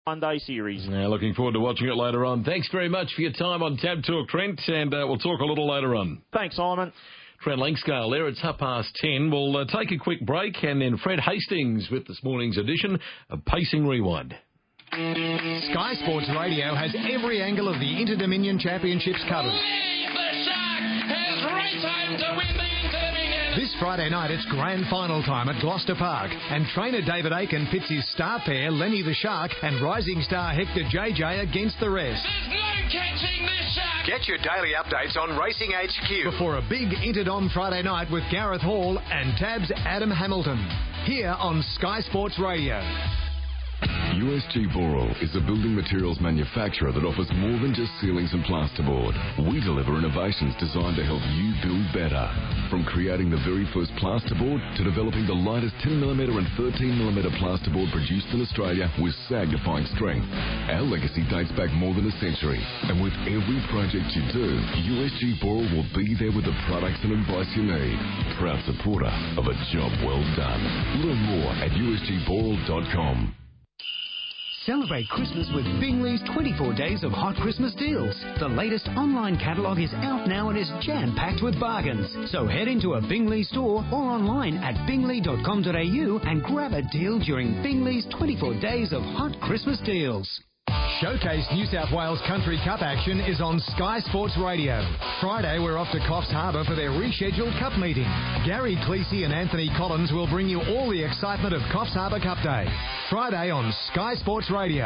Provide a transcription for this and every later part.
Monday series. Now, looking forward to watching it later on. Thanks very much for your time on Tab Talk, Trent, and we'll talk a little later on. Thanks, Simon. Trent Lankscale there. It's 10:30. We'll take a quick break, and then Fred Hastings with this morning's edition of Pacing Rewind. Sky Sports Radio has every angle of the Inter-Dominion Championships covered. The Shark has race home to win the Inter-Dominion. This Friday night, it's grand final time at Gloucester Park, and trainer David Aiken pits his star pair, Lenny the Shark, and rising star Hector JJ against the rest. There's no catching this Shark. Get your daily updates on Racing HQ. Before a big Interdom Friday night with Gareth Hall and Tab's Adam Hamilton. Here on Sky Sports Radio. USG Boral is a building materials manufacturer that offers more than just ceilings and plasterboard. We deliver innovations designed to help you build better. From creating the very first plasterboard to developing the lightest 10mm and 13mm plasterboard produced in Australia with sag-defying strength. Our legacy dates back more than a century. And with every project you do, USG Boral will be there with the products and advice you need. Proud supporter of a job well done. Learn more at usgboral.com. Celebrate Christmas with Bingley's 24 days of hot Christmas deals. The latest online catalogue is out now and is jam-packed with bargains. So head into a Bingley store or online at bingley.com.au and grab a deal during Bingley's 24 days of hot Christmas deals. Showcase New South Wales Country Cup action is on Sky Sports Radio. Friday, we're off to Coffs Harbour for their rescheduled Cup meeting. Gary Cleese and Anthony Collins will bring you all the excitement of Coffs Harbour Cup Day. Friday on Sky Sports Radio.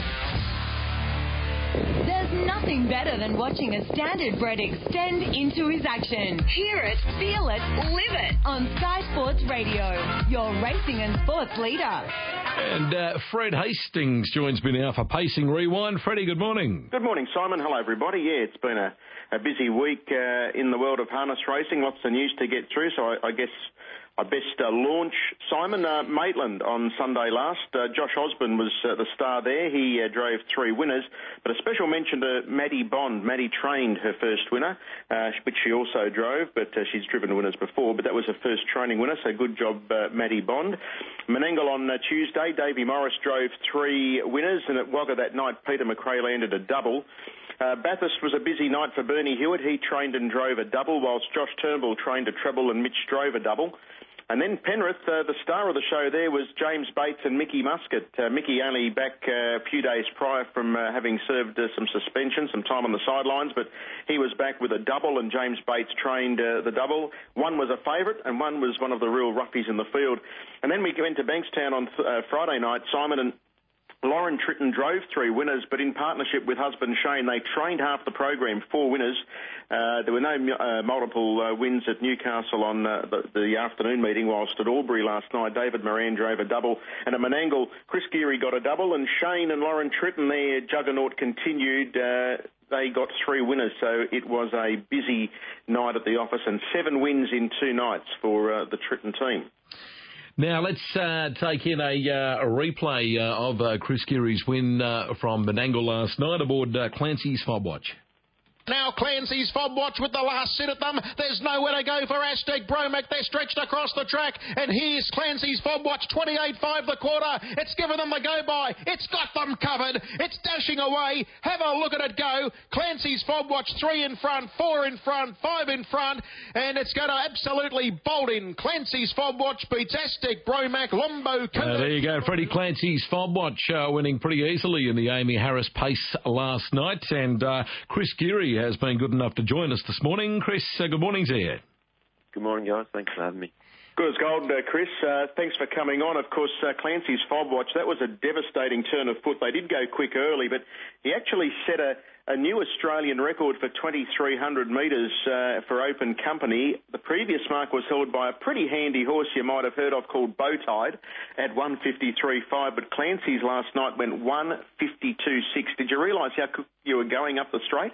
There's nothing better than watching a standard bred extend into his action. Hear it, feel it, live it on Sky Sports Radio, your racing and sports leader. And Fred Hastings joins me now for Pacing Rewind. Freddie, good morning. Good morning, Simon. Hello, everybody. Yeah, it's been a busy week in the world of harness racing. Lots of news to get through, so I guess I best launch Simon Maitland on Sunday last. Josh Osborne was the star there. He drove 3 winners, but a special mention to Maddie Bond. Maddie trained her first winner, which she also drove, but she's driven winners before, but that was her first training winner, so good job, Maddie Bond. Menangle on Tuesday, Davey Morris drove 3 winners, and at Wagga that night, Peter McRae landed a double. Bathurst was a busy night for Bernie Hewitt. He trained and drove a double, whilst Josh Turnbull trained a treble and Mitch drove a double. And then Penrith, the star of the show there was James Bates and Mickey Muscat. Mickey only back a few days prior from having served some suspension, some time on the sidelines, but he was back with a double, and James Bates trained the double. One was a favourite and one was one of the real roughies in the field. And then we went to Bankstown on Friday night, Simon, and Lauren Tritton drove 3 winners, but in partnership with husband Shane, they trained half the program, 4 winners. There were no multiple wins at Newcastle on the afternoon meeting, whilst at Albury last night, David Moran drove a double, and at Menangle, Chris Geary got a double, and Shane and Lauren Tritton, their juggernaut continued. They got 3 winners, so it was a busy night at the office, and 7 wins in 2 nights for the Tritton team. Now, let's take in a replay of Chris Geary's win from Menangle last night aboard Clancy's Fob Watch. Now Clancy's Fob Watch with the last sit at them. There's nowhere to go for Aztec Bromac. They're stretched across the track. And here's Clancy's Fob Watch, 28.5 the quarter. It's given them the go-by. It's got them covered. It's dashing away. Have a look at it go. Clancy's Fob Watch, 3 in front, 4 in front, 5 in front. And it's going to absolutely bolt in. Clancy's Fob Watch beats Aztec Bromac, Lombo. There you go. Freddie Clancy's Fob Watch winning pretty easily in the Amy Harris pace last night. And Chris Geary has been good enough to join us this morning. Chris, good morning to you. Good morning, guys. Thanks for having me. Good as gold, Chris. Thanks for coming on. Of course, Clancy's Fob Watch, that was a devastating turn of foot. They did go quick early, but he actually set a new Australian record for 2,300 metres for open company. The previous mark was held by a pretty handy horse you might have heard of called Bowtide at 153.5, but Clancy's last night went 152.6. Did you realise how quick you were going up the straight?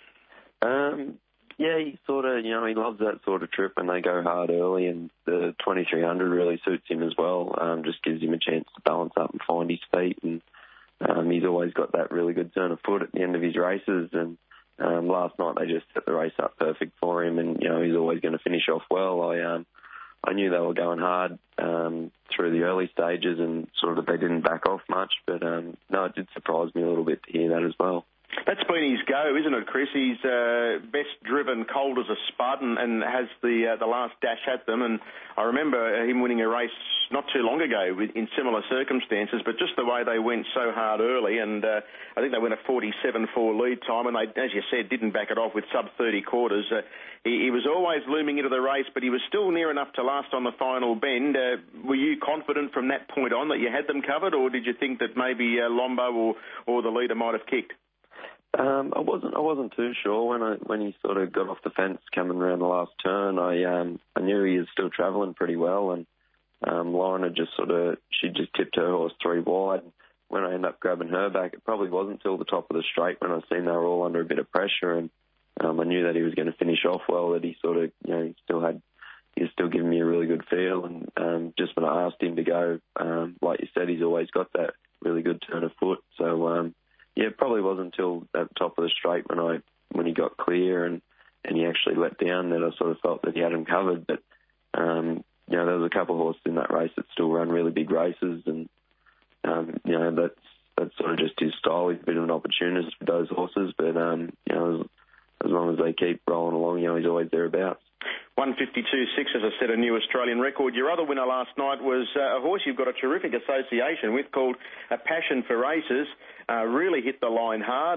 Yeah, he sort of, he loves that sort of trip when they go hard early, and the 2,300 really suits him as well. Just gives him a chance to balance up and find his feet, and he's always got that really good turn of foot at the end of his races, and last night they just set the race up perfect for him, and, he's always going to finish off well. I knew they were going hard through the early stages and sort of they didn't back off much. But, no, it did surprise me a little bit to hear that as well. That's been his go, isn't it, Chris? He's best driven, cold as a spud, and has the last dash at them. And I remember him winning a race not too long ago in similar circumstances, but just the way they went so hard early, and I think they went a 47-4 lead time, and they, as you said, didn't back it off with sub-30 quarters. He was always looming into the race, but he was still near enough to last on the final bend. Were you confident from that point on that you had them covered, or did you think that maybe Lombo or the leader might have kicked? I wasn't too sure when he sort of got off the fence coming around the last turn. I knew he was still travelling pretty well, and Lauren had she just tipped her horse 3 wide. When I ended up grabbing her back, it probably wasn't till the top of the straight when I seen they were all under a bit of pressure, and I knew that he was going to finish off well. That he sort of, he was still giving me a really good feel, and just when I asked him to go, like you said, he's always got that really good turn of foot. So. Yeah, it probably wasn't until at the top of the straight when he got clear and he actually let down that I sort of felt that he had him covered. But, there was a couple of horses in that race that still run really big races, and, that's sort of just his style. He's a bit of an opportunist with those horses, but, as long as they keep rolling along, he's always thereabouts. 152.6, as I said, a new Australian record. Your other winner last night was a horse you've got a terrific association with called A Passion for Races. Really hit the line hard,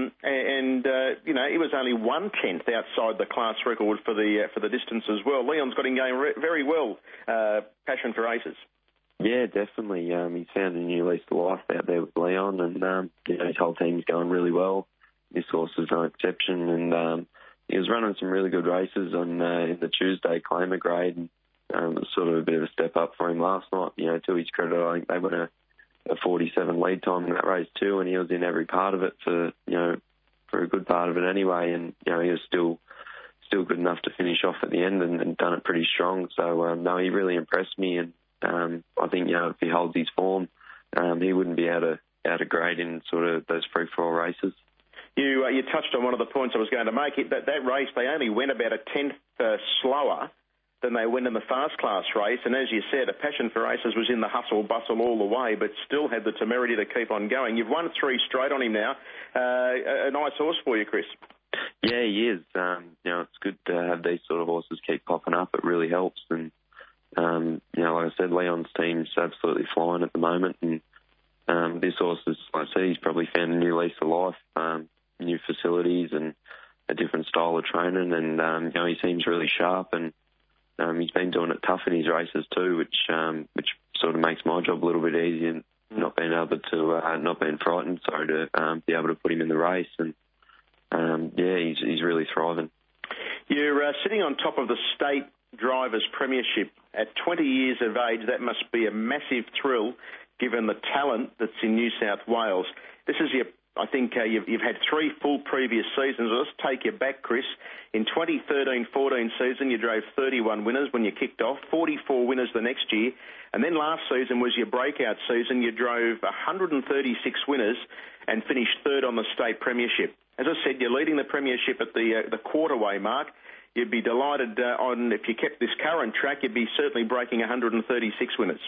it was only 1/10 outside the class record for the distance as well. Leon's got him going very well. Passion for Races. Yeah, definitely. He's found a new lease of life out there with Leon, and his whole team's going really well. This horse is no exception, and he was running some really good races in the Tuesday claimer grade, and it was sort of a bit of a step up for him last night. To his credit, I think they went a 47 lead time in that race too, and he was in every part of it for a good part of it anyway, and he was still good enough to finish off at the end and done it pretty strong. So no, he really impressed me, and I think if he holds his form, he wouldn't be out of grade in sort of those free-for-all races. You touched on one of the points I was going to make. That race, they only went about a 10th slower than they went in the fast class race. And as you said, A Passion for Races was in the hustle bustle all the way, but still had the temerity to keep on going. You've won 3 straight on him now. A nice horse for you, Chris. Yeah, he is. It's good to have these sort of horses keep popping up. It really helps. And, like I said, Leon's team's absolutely flying at the moment. And this horse, like I said, he's probably found a new lease of life, new facilities and a different style of training. And, he seems really sharp, and he's been doing it tough in his races too, which sort of makes my job a little bit easier, not being frightened, to be able to put him in the race. And he's really thriving. You're sitting on top of the state drivers' premiership at 20 years of age. That must be a massive thrill, given the talent that's in New South Wales. This is I think you've had 3 full previous seasons. Let's take you back, Chris. In 2013-14 season, you drove 31 winners when you kicked off, 44 winners the next year. And then last season was your breakout season. You drove 136 winners and finished 3rd on the state premiership. As I said, you're leading the premiership at the quarterway mark. You'd be delighted if you kept this current track, you'd be certainly breaking 136 winners.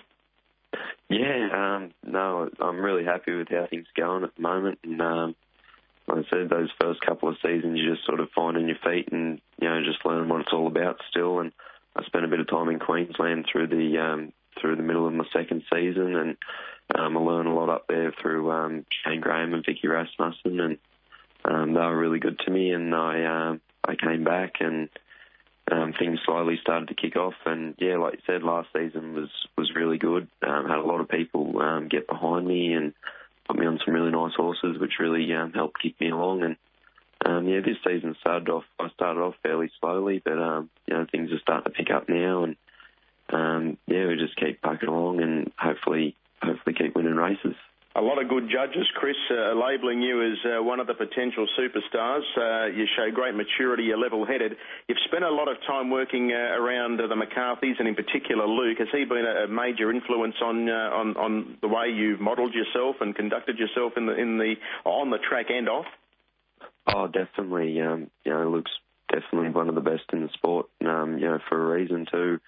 Yeah, no, I'm really happy with how things are going at the moment. And like I said, those first couple of seasons, you're just sort of finding your feet and, just learning what it's all about still. And I spent a bit of time in Queensland through the middle of my second season, and I learned a lot up there through Shane Graham and Vicky Rasmussen, and they were really good to me. And I came back, and things slowly started to kick off. And yeah, like you said, last season was really good. Had a lot of people get behind me and put me on some really nice horses, which really helped kick me along. And this season I started off fairly slowly, but things are starting to pick up now. And we just keep poking along and hopefully keep winning races. A lot of good judges, Chris, labelling you as one of the potential superstars. You show great maturity, you're level-headed. You've spent a lot of time working around the McCarthys, and in particular Luke. Has he been a major influence on the way you've modelled yourself and conducted yourself on the track and off? Oh, definitely. Luke's definitely one of the best in the sport, for a reason too.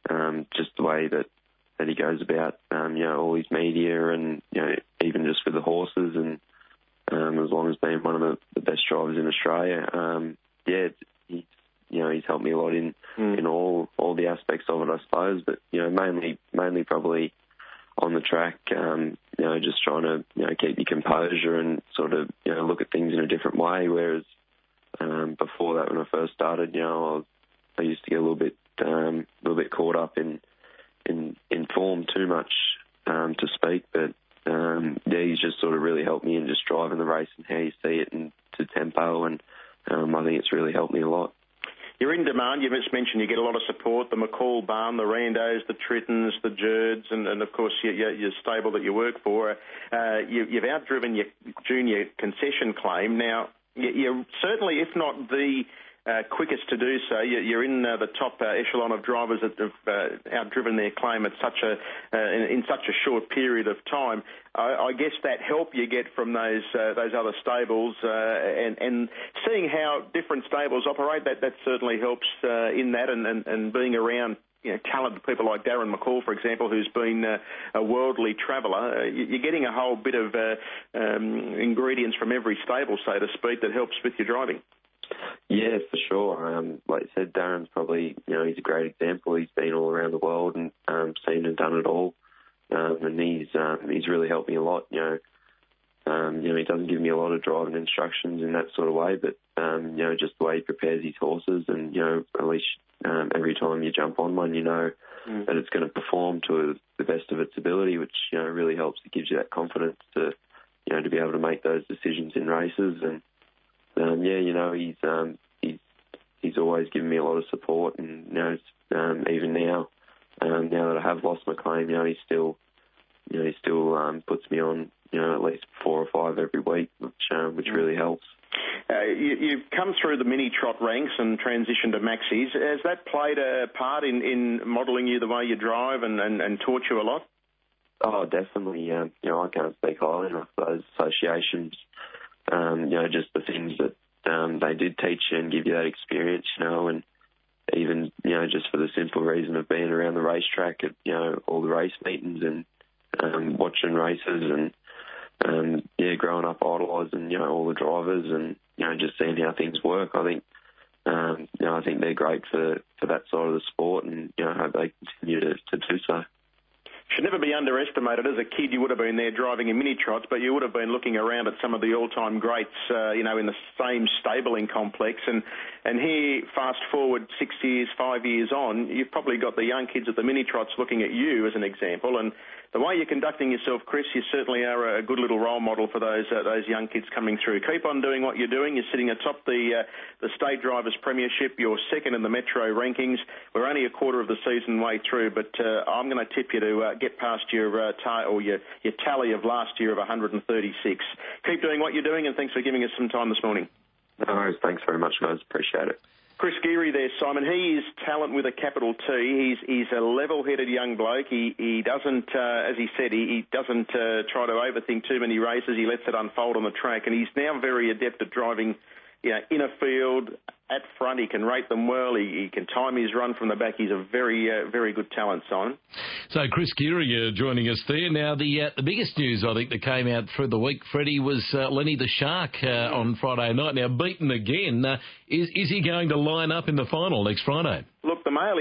just the way that he goes about, all his media and, even just with the horses and as long as being one of the best drivers in Australia, he's helped me a lot in all the aspects of it, I suppose. But mainly probably on the track, just trying to keep your composure and sort of look at things in a different way. Whereas before that, when I first started, I used to get a little bit caught up in form too much to speak. But he's just sort of really helped me in just driving the race and how you see it and to tempo, and I think it's really helped me a lot. You're in demand. You just mentioned you get a lot of support, the McCall barn, the Randos, the Trittons, the Jerds, and of course your stable that you work for. You've outdriven your junior concession claim. Now, you're certainly, if not the quickest to do so, you're in the top echelon of drivers that have outdriven their claim at in such a short period of time. I guess that help you get from those other stables and seeing how different stables operate, that certainly helps in that, and being around talented people like Darren McCall, for example, who's been a worldly traveller. You're getting a whole bit of ingredients from every stable, so to speak, that helps with your driving. Yeah, for sure. Like you said, Darren's probably, he's a great example. He's been all around the world and seen and done it all. And he's really helped me a lot. He doesn't give me a lot of driving instructions in that sort of way, but, just the way he prepares his horses and, at least every time you jump on one, that it's going to perform to the best of its ability, which, really helps. It gives you that confidence to be able to make those decisions in races. And, he's always given me a lot of support, and even now that I have lost my claim, he still puts me on at least 4 or 5 every week, which really helps. You've come through the mini trot ranks and transitioned to maxis. Has that played a part in modelling you the way you drive and taught you a lot? Oh, definitely. I can't speak highly enough of those associations. Just the things that they did teach you and give you that experience, and even, just for the simple reason of being around the racetrack at, all the race meetings and watching races and growing up idolising, all the drivers and, just seeing how things work. I think, I think they're great for that side of the sport, and, I hope they continue to do so. Should never be underestimated. As a kid, you would have been there driving in mini trots, but you would have been looking around at some of the all-time greats, in the same stabling complex. And here, fast forward 6 years, 5 years on, you've probably got the young kids at the mini trots looking at you as an example. And the way you're conducting yourself, Chris, you certainly are a good little role model for those young kids coming through. Keep on doing what you're doing. You're sitting atop the State Drivers Premiership. You're second in the Metro rankings. We're only a quarter of the season way through, but I'm going to tip you to get past your tally of last year of 136. Keep doing what you're doing, and thanks for giving us some time this morning. No worries. Thanks very much, guys. Appreciate it. Chris Geary there, Simon. He is talent with a capital T. He's a level-headed young bloke. He doesn't, as he said, he doesn't try to overthink too many races. He lets it unfold on the track, and he's now very adept at driving, in a field, at front. He can rate them well. He can time his run from the back. He's a very, very good talent, Simon. So Chris Geary joining us there. Now, the biggest news, I think, that came out through the week, Freddie, was Lenny the Shark on Friday night. Now, beaten again. Is he going to line up in the final next Friday? Look, the male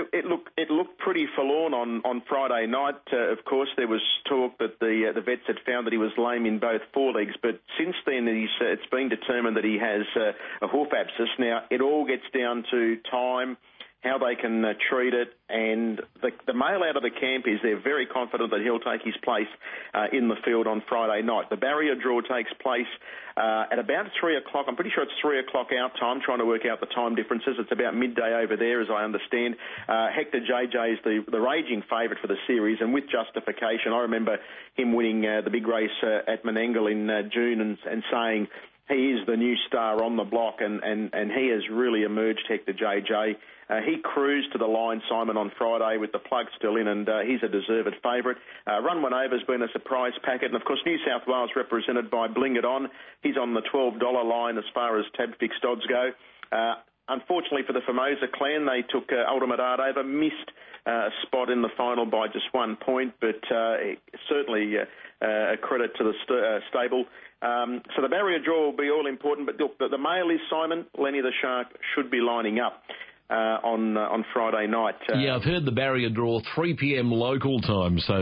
it looked pretty forlorn on Friday night. Of course, there was talk that the vets had found that he was lame in both forelegs, but since then it's been determined that he has a hoof abscess. Now, it all gets down to time, how they can treat it, and the mail out of the camp is they're very confident that he'll take his place in the field on Friday night. The barrier draw takes place at about 3 o'clock. I'm pretty sure it's 3 o'clock our time, trying to work out the time differences. It's about midday over there, as I understand. Hector JJ is the raging favourite for the series, and with justification. I remember him winning the big race at Menangle in June and saying he is the new star on the block, and he has really emerged, Hector JJ. He cruised to the line, Simon, on Friday with the plug still in, and he's a deserved favourite. Run One Over's been a surprise packet, and of course New South Wales represented by Bling It On. He's on the $12 line as far as tab fixed odds go. Unfortunately for the Formosa clan, they took Ultimate Art over, missed spot in the final by just 1 point, but certainly a credit to the stable. So the barrier draw will be all important, but the mail is, Simon, Lenny the Shark should be lining up on Friday night. Yeah, I've heard the barrier draw 3 p.m. local time, so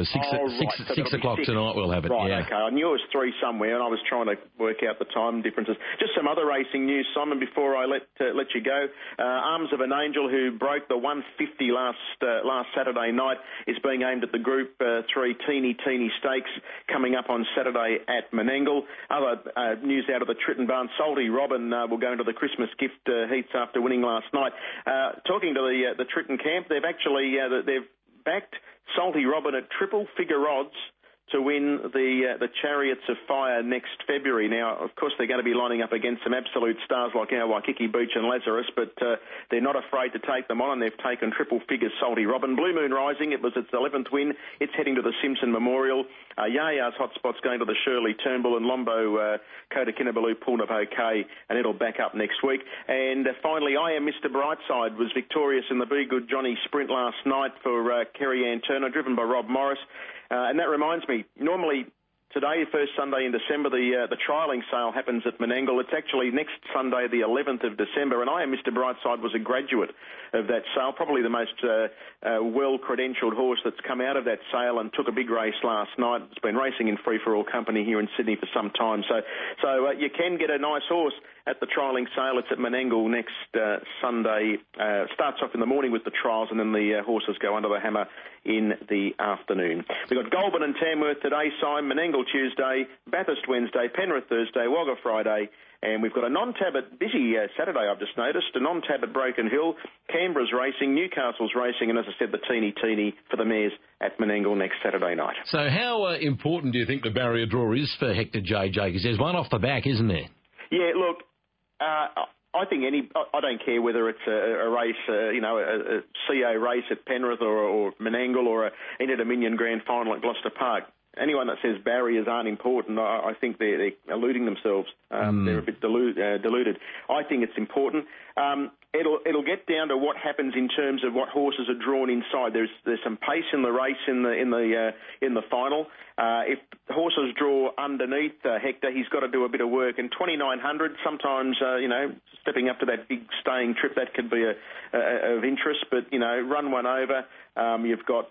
6 o'clock tonight we'll have it. Right, yeah. okay. I knew it was 3 somewhere, and I was trying to work out the time differences. Just some other racing news, Simon, before I let you go. Arms of an Angel, who broke the 150 last Saturday night, is being aimed at the Group 3 Teeny Stakes coming up on Saturday at Menangle. Other news out of the Tritton Barn, Salty Robin will go into the Christmas gift heats after winning last night. Talking to the Tritton camp, they've actually they've backed Salty Robin at triple figure odds to win the Chariots of Fire next February. Now, of course, they're going to be lining up against some absolute stars like Waikiki Beach and Lazarus, but they're not afraid to take them on, and they've taken triple figures Salty Robin. Blue Moon Rising, it was its 11th win. It's heading to the Simpson Memorial. Yaya's Hotspot's going to the Shirley Turnbull, and Lombo Kota Kinabalu Pulnav OK, and it'll back up next week. And finally, I Am Mr. Brightside was victorious in the Be Good Johnny Sprint last night for Kerry Ann Turner, driven by Rob Morris. And that reminds me, normally today, first Sunday in December, the trialling sale happens at Menangle. It's actually next Sunday, the 11th of December, and I Am Mr. Brightside was a graduate of that sale, probably the most well-credentialed horse that's come out of that sale, and took a big race last night. It's been racing in free-for-all company here in Sydney for some time. So you can get a nice horse at the trialling sale. It's at Menangle next Sunday. Starts off in the morning with the trials, and then the horses go under the hammer in the afternoon. We've got Goulburn and Tamworth today, Simon, Menangle Tuesday, Bathurst Wednesday, Penrith Thursday, Wagga Friday, and we've got a non-tab at busy Saturday, I've just noticed, a non-tab at Broken Hill, Canberra's racing, Newcastle's racing, and as I said, the teeny for the mares at Menangle next Saturday night. So how important do you think the barrier draw is for Hector JJ? Because there's one off the back, isn't there? Yeah, look, I think I don't care whether it's a race, a CO race at Penrith or Menangle or an Inter-Dominion Grand Final at Gloucester Park. Anyone that says barriers aren't important, I think they're eluding themselves. They're a bit deluded. I think it's important. It'll get down to what happens in terms of what horses are drawn inside. There's some pace in the race in the final. If horses draw underneath Hector, he's got to do a bit of work. And 2,900, sometimes stepping up to that big staying trip, that could be of interest. But run one over. You've got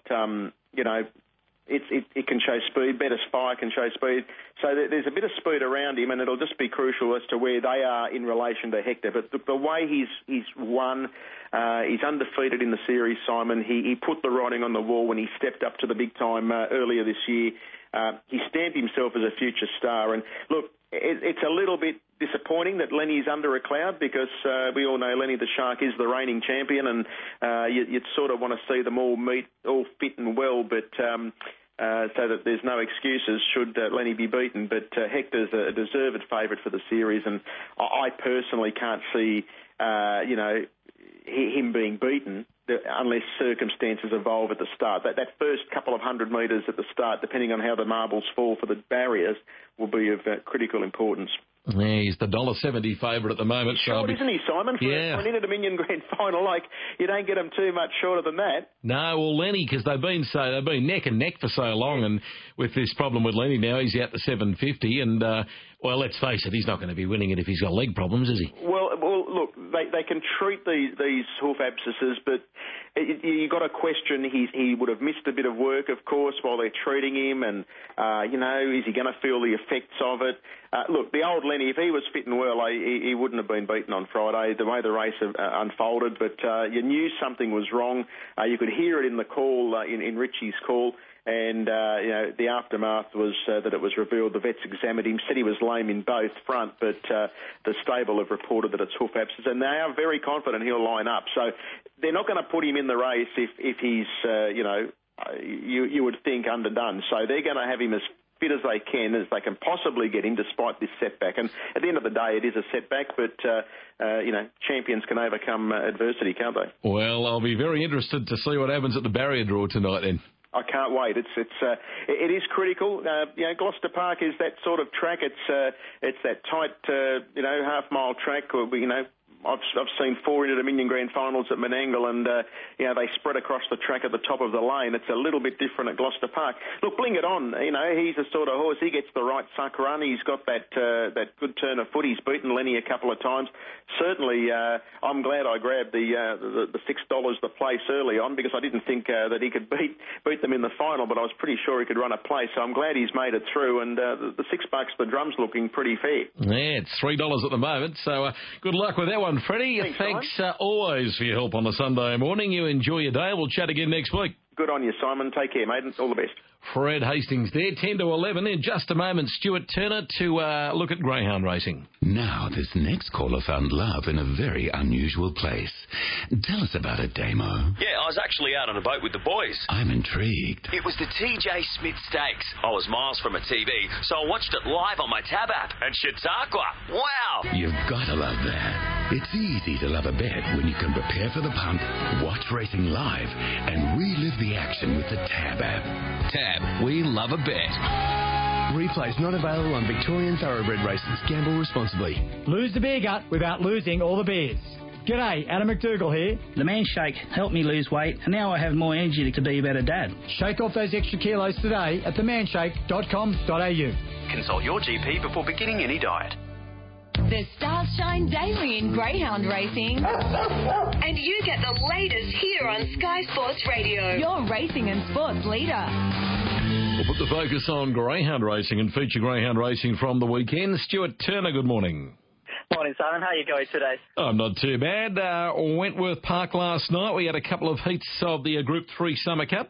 It can show speed. Better's Fire can show speed. So there's a bit of speed around him, and it'll just be crucial as to where they are in relation to Hector. But the way he's won, he's undefeated in the series, Simon. He put the writing on the wall when he stepped up to the big time earlier this year. He stamped himself as a future star. And look, it's a little bit disappointing that Lenny's under a cloud, because we all know Lenny the Shark is the reigning champion, and you'd sort of want to see them all meet, all fit and well, but so that there's no excuses should Lenny be beaten. But Hector's a deserved favourite for the series, and I personally can't see him being beaten unless circumstances evolve at the start. That first couple of 100 metres at the start, depending on how the marbles fall for the barriers, will be of critical importance. Yeah, he's the $1.70 favourite at the moment. He's short, isn't he, Simon? For an Inter-Dominion Grand Final, you don't get him too much shorter than that. No, well, Lenny, because they've been neck and neck for so long, and with this problem with Lenny now, he's out to $7.50, and well, let's face it, he's not going to be winning it if he's got leg problems, is he? Well, look, they can treat these hoof abscesses, but you got to question. He would have missed a bit of work, of course, while they're treating him, and is he going to feel the effects of it? Look, the old Lenny, if he was fit and well, he wouldn't have been beaten on Friday, the way the race unfolded, but you knew something was wrong. You could hear it in the call, in Richie's call, and the aftermath was that it was revealed the vets examined him, said he was lame in both front, but the stable have reported that it's hoof abscess, and they are very confident he'll line up. So they're not going to put him in the race if he's, you would think, underdone. So they're going to have him as fit as they can possibly get him, despite this setback. And at the end of the day, it is a setback, but champions can overcome adversity, can't they? Well, I'll be very interested to see what happens at the barrier draw tonight then. I can't wait. It is critical. Gloucester Park is that sort of track. It's that tight, half-mile track. I've seen 4 Inter-Dominion Grand Finals at Menangle, and they spread across the track at the top of the lane. It's a little bit different at Gloucester Park. Look, Bling It On, he's the sort of horse. He gets the right suck run. He's got that good turn of foot. He's beaten Lenny a couple of times. Certainly, I'm glad I grabbed the $6 the place early on, because I didn't think that he could beat them in the final, but I was pretty sure he could run a place. So I'm glad he's made it through, and the $6, the drum's looking pretty fair. Yeah, it's $3 at the moment, so good luck with that one, Freddie. Thanks always for your help on a Sunday morning. You enjoy your day. We'll chat again next week. Good on you, Simon. Take care, mate. All the best. Fred Hastings there, 10 to 11. In just a moment, Stuart Turner to look at greyhound racing. Now, this next caller found love in a very unusual place. Tell us about it, Damo. Yeah, I was actually out on a boat with the boys. I'm intrigued. It was the TJ Smith Stakes. I was miles from a TV, so I watched it live on my Tab app. And Chautauqua, wow! You've got to love that. It's easy to love a bet when you can prepare for the punt, watch racing live, and relive the action with the Tab app. Tab, we love a bet. Replays not available on Victorian thoroughbred races. Gamble responsibly. Lose the beer gut without losing all the beers. G'day, Adam McDougall here. The Man Shake helped me lose weight, and now I have more energy to be a better dad. Shake off those extra kilos today at themanshake.com.au. Consult your GP before beginning any diet. The stars shine daily in greyhound racing. And you get the latest here on Sky Sports Radio, your racing and sports leader. We'll put the focus on greyhound racing and feature greyhound racing from the weekend. Stuart Turner, good morning. Morning, Simon. How are you going today? I'm not too bad. Wentworth Park last night, we had a couple of heats of the Group 3 Summer Cup.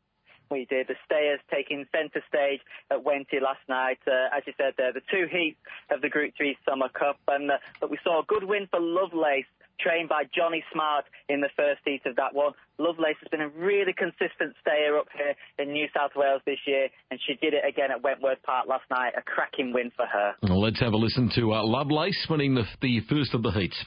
We did. The Stayers taking centre stage at Wenty last night. As you said there, the 2 heats of the Group 3 Summer Cup. But we saw a good win for Lovelace, trained by Johnny Smart in the first heat of that one. Lovelace has been a really consistent stayer up here in New South Wales this year, and she did it again at Wentworth Park last night. A cracking win for her. Well, let's have a listen to Lovelace winning the first of the heats.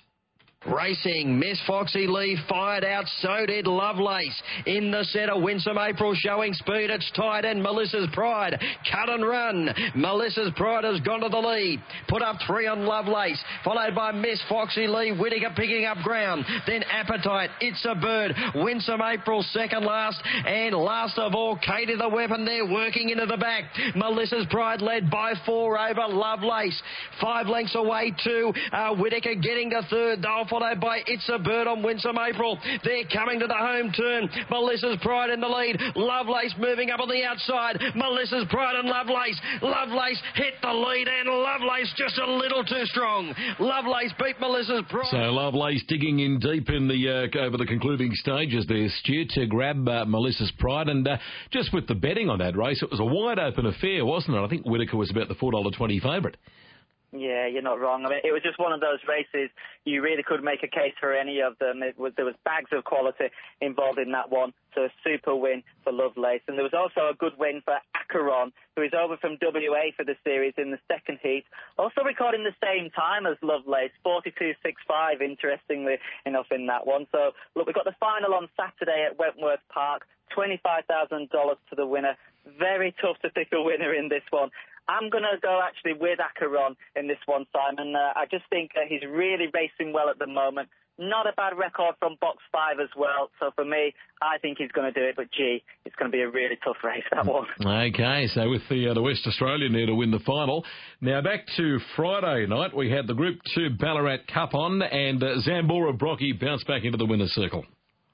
Racing, Miss Foxy Lee fired out, so did Lovelace. In the centre, Winsome April showing speed, it's tight end, Melissa's Pride. Cut and run. Melissa's Pride has gone to the lead. Put up 3 on Lovelace, followed by Miss Foxy Lee, Whittaker picking up ground. Then Appetite, It's a Bird, Winsome April second last, and last of all, Katie the Weapon there working into the back. Melissa's Pride led by 4 over Lovelace. 5 lengths away to Whittaker getting to third. They'll followed by It's a Bird on Winsome April. They're coming to the home turn. Melissa's Pride in the lead. Lovelace moving up on the outside. Melissa's Pride and Lovelace. Lovelace hit the lead, and Lovelace just a little too strong. Lovelace beat Melissa's Pride. So Lovelace digging in deep in the over the concluding stages there, Stu, to grab Melissa's Pride. And just with the betting on that race, it was a wide open affair, wasn't it? I think Whittaker was about the $4.20 favourite. Yeah, you're not wrong. I mean, it was just one of those races you really could make a case for any of them. There was bags of quality involved in that one, so a super win for Lovelace. And there was also a good win for Acheron, who is over from WA for the series in the second heat. Also recording the same time as Lovelace, 42.65, interestingly enough, in that one. So, look, we've got the final on Saturday at Wentworth Park, $25,000 to the winner. Very tough to pick a winner in this one. I'm going to go actually with Acheron in this one, Simon. I just think he's really racing well at the moment. Not a bad record from box 5 as well. So for me, I think he's going to do it. But, gee, it's going to be a really tough race, that one. OK, so with the West Australian there to win the final. Now back to Friday night. We had the Group 2 Ballarat Cup on, and Zambora Brocky bounced back into the winner's circle.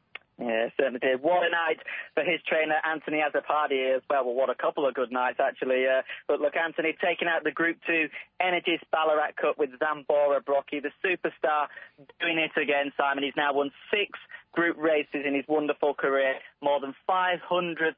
Yeah, certainly did. What a night for his trainer, Anthony Azzopardi, as well. Well, what a couple of good nights, actually. But look, Anthony taking out the Group 2 Energies Ballarat Cup with Zambora Brocky, the superstar, doing it again, Simon. He's now won 6 group races in his wonderful career, more than $500,000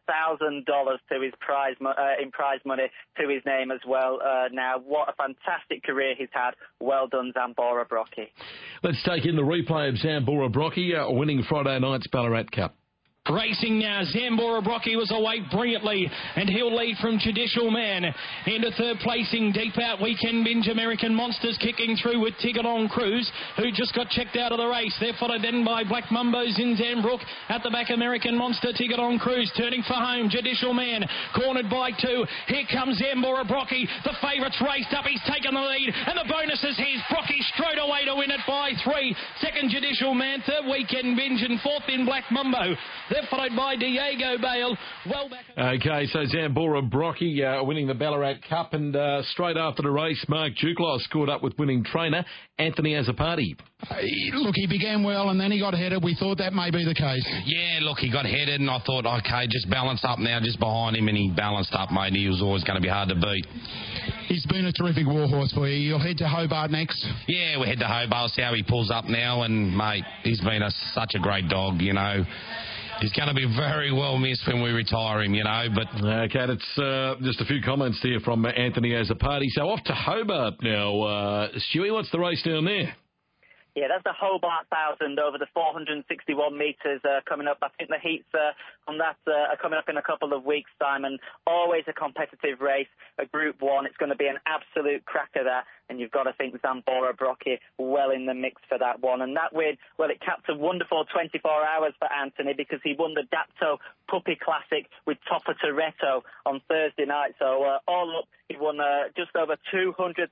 to his prize money to his name as well. Now, what a fantastic career he's had. Well done, Zambora Brocky. Let's take in the replay of Zambora Brocky winning Friday night's Ballarat Cup. Racing now, Zambora Brocky was away brilliantly, and he'll lead from Judicial Man. Into third placing, deep out, Weekend Binge American Monsters kicking through with Tigalong Cruise, who just got checked out of the race. They're followed then by Black Mumbos in Zambrook. At the back, American Monster, Tigalong Cruise, turning for home. Judicial Man, cornered by 2. Here comes Zambora Brocky. The favourites raced up. He's taken the lead, and the bonus is his. Brocky straight away to win it by 3. Second, Judicial Mantha, Weekend Binge, and fourth in Black Mumbo. They're followed by Diego Bale. Well back. Okay, so Zambora Brocky winning the Ballarat Cup, and straight after the race, Mark Duclos scored up with winning trainer Anthony Azzopardi. Look, he began well and then he got headed. We thought that may be the case. Yeah, look, he got headed and I thought, okay, just balance up now, just behind him, and he balanced up, mate. He was always going to be hard to beat. He's been a terrific warhorse for you. You'll head to Hobart next? Yeah, we'll head to Hobart, see how he pulls up now, and, mate, he's been such a great dog, you know. He's going to be very well missed when we retire him, you know. But okay, that's just a few comments here from Anthony Azzopardi. So off to Hobart now. Stewie, what's the race down there? Yeah, that's the Hobart 1000 over the 461 metres coming up. I think the heats on that are coming up in a couple of weeks' time, and always a competitive race, a Group 1. It's going to be an absolute cracker, that, and you've got to think Zambora Brocky well in the mix for that one. And that win, well, it capped a wonderful 24 hours for Anthony, because he won the Dapto Puppy Classic with Topper Toretto on Thursday night. So all up, he won just over $200,000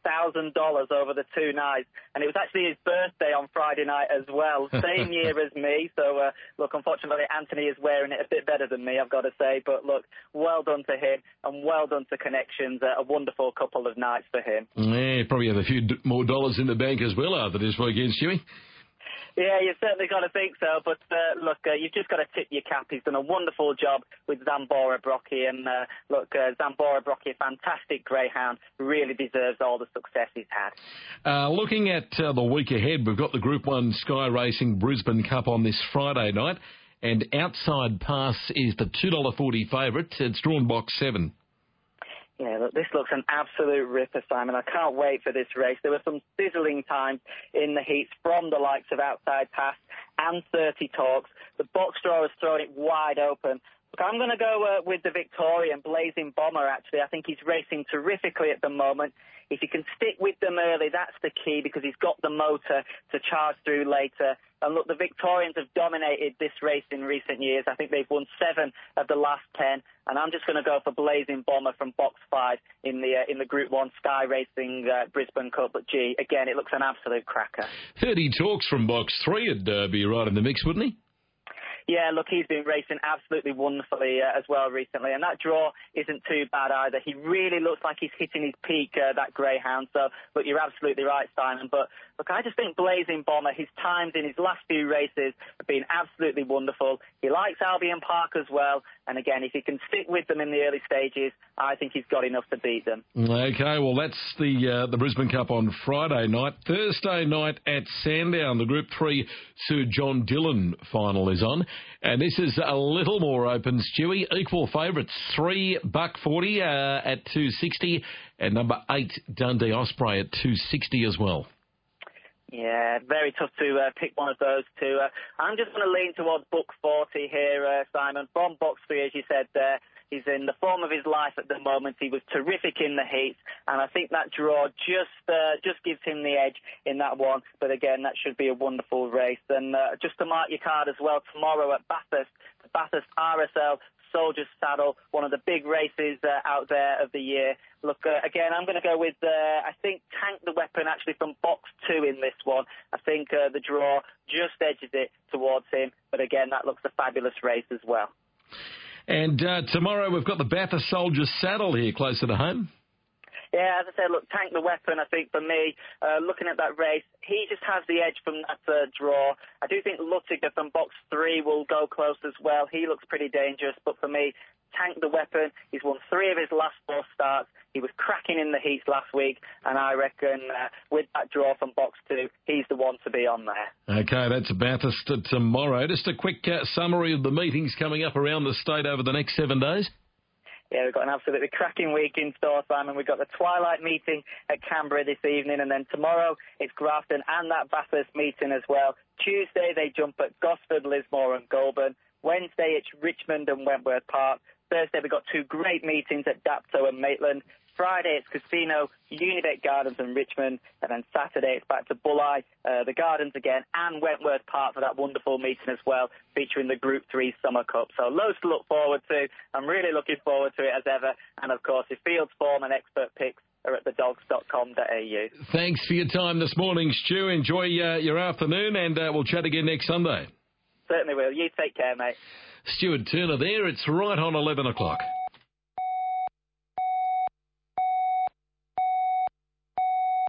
over the 2 nights, and it was actually his birthday on Friday night as well, same year as me. So look, unfortunately Anthony is wearing it a bit better than me, I've got to say, but look, well done to him and well done to Connections. A wonderful couple of nights for him. Yeah, probably have a few more dollars in the bank as well after this weekend, Stewie. Yeah, you've certainly got to think so, but look, you've just got to tip your cap. He's done a wonderful job with Zambora Brocky, and look, Zambora Brocky, a fantastic greyhound, really deserves all the success he's had. Looking at the week ahead, we've got the Group 1 Sky Racing Brisbane Cup on this Friday night, and Outside Pass is the $2.40 favourite. It's drawn box 7. Yeah, look, this looks an absolute ripper, Simon. I can't wait for this race. There were some sizzling times in the heats from the likes of Outside Pass and 30 Talks. The box draw has thrown it wide open. Look, I'm going to go with the Victorian, Blazing Bomber, actually. I think he's racing terrifically at the moment. If he can stick with them early, that's the key, because he's got the motor to charge through later. And look, the Victorians have dominated this race in recent years. I think they've won 7 of the last 10. And I'm just going to go for Blazing Bomber from box 5 in the Group 1 Sky Racing Brisbane Cup. But, gee, again, it looks an absolute cracker. 30 Talks from box 3 would be right in the mix, wouldn't he? Yeah, look, he's been racing absolutely wonderfully as well recently, and that draw isn't too bad either. He really looks like he's hitting his peak, that greyhound. So, look, you're absolutely right, Simon. But, look, I just think Blazing Bomber, his times in his last few races have been absolutely wonderful. He likes Albion Park as well, and again, if he can stick with them in the early stages, I think he's got enough to beat them. Okay, well, that's the Brisbane Cup on Friday night. Thursday night at Sandown, the Group 3 Sir John Dillon final is on. And this is a little more open, Stewie. Equal favourites, $3.40 at $2.60, and number 8 Dundee Osprey at $2.60 as well. Yeah, very tough to pick one of those two. I'm just going to lean towards book 40 here, Simon. From box 3, as you said there, he's in the form of his life at the moment. He was terrific in the heats, and I think that draw just gives him the edge in that one. But again, that should be a wonderful race. And just to mark your card as well, tomorrow at Bathurst, the Bathurst RSL Soldier's Saddle, one of the big races out there of the year. Look, again, I'm going to go with, I think, Tank the Weapon, actually, from box 2 in this one. I think the draw just edges it towards him. But again, that looks a fabulous race as well. And tomorrow we've got the Bathurst Soldier's Saddle here closer to home. Yeah, as I said, look, Tank the Weapon, I think, for me, looking at that race, he just has the edge from that draw. I do think Luttiger from box 3 will go close as well. He looks pretty dangerous, but for me, Tank the Weapon, he's won 3 of his last 4 starts. He was cracking in the heats last week, and I reckon with that draw from box 2, he's the one to be on there. Okay, that's Bathurst tomorrow. Just a quick summary of the meetings coming up around the state over the next 7 days. Yeah, we've got an absolutely cracking week in store, Simon. We've got the Twilight meeting at Canberra this evening, and then tomorrow it's Grafton and that Bathurst meeting as well. Tuesday they jump at Gosford, Lismore and Goulburn. Wednesday it's Richmond and Wentworth Park. Thursday we've got 2 great meetings at Dapto and Maitland. Friday it's Casino, Unibet Gardens and Richmond, and then Saturday it's back to Bulli, the Gardens again, and Wentworth Park for that wonderful meeting as well, featuring the Group 3 Summer Cup. So loads to look forward to. I'm really looking forward to it as ever. And of course, if Fields Form and expert picks, are at thedogs.com.au. Thanks for your time this morning, Stu. Enjoy your afternoon, and we'll chat again next Sunday. Certainly will. You take care, mate. Stuart Turner there. It's right on 11 o'clock.